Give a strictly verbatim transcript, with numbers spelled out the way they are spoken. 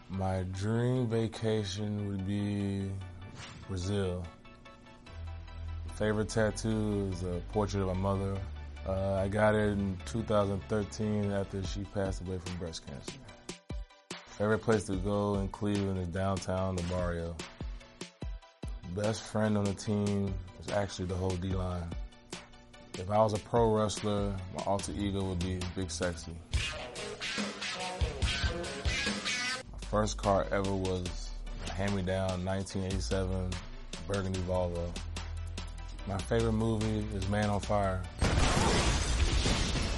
My dream vacation would be Brazil. Favorite tattoo is a portrait of my mother. Uh, I got it in two thousand thirteen after she passed away from breast cancer. Favorite place to go in Cleveland is downtown, the Barrio. Best friend on the team is actually the whole D-line. If I was a pro wrestler, my alter ego would be Big Sexy. My first car ever was a hand-me-down nineteen eighty-seven Burgundy Volvo. My favorite movie is Man on Fire.